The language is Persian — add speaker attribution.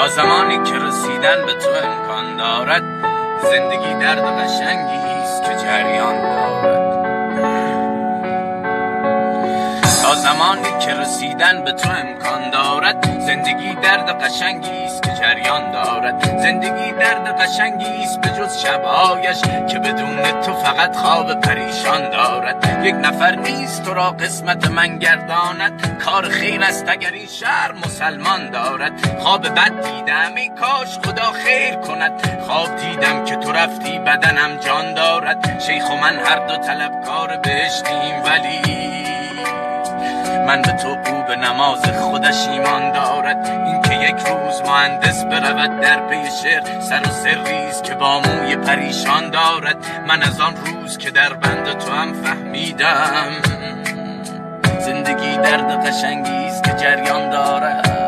Speaker 1: زمانی که رسیدن به تو امکان دارد، زندگی درد قشنگی است که جریان دارد. تا زمانی که رسیدن به تو امکان دارد، زندگی درد قشنگی است که جریان دارد. زندگی درد قشنگی است به جز شبهایش که بدون تو فقط خواب پریشان دارد. یک نفر نیست تو را قسمت من گرداند، کار خیر است اگر این شهر مسلمان دارد. خواب بد دیدم ای کاش خدا خیر کند، خواب دیدم که تو رفتی بدنم جان دارد. شیخ و من هر دو طلبکار بهشتیم، ولی من به تو او به نماز خودش ایمان دارد. این که یک روز مهندس برود در پی شعر، سر و سریست که با موی پریشان دارد. من از آن روز که در بند تو هم فهمیدم، زندگی درد قشنگی است که جریان دارد.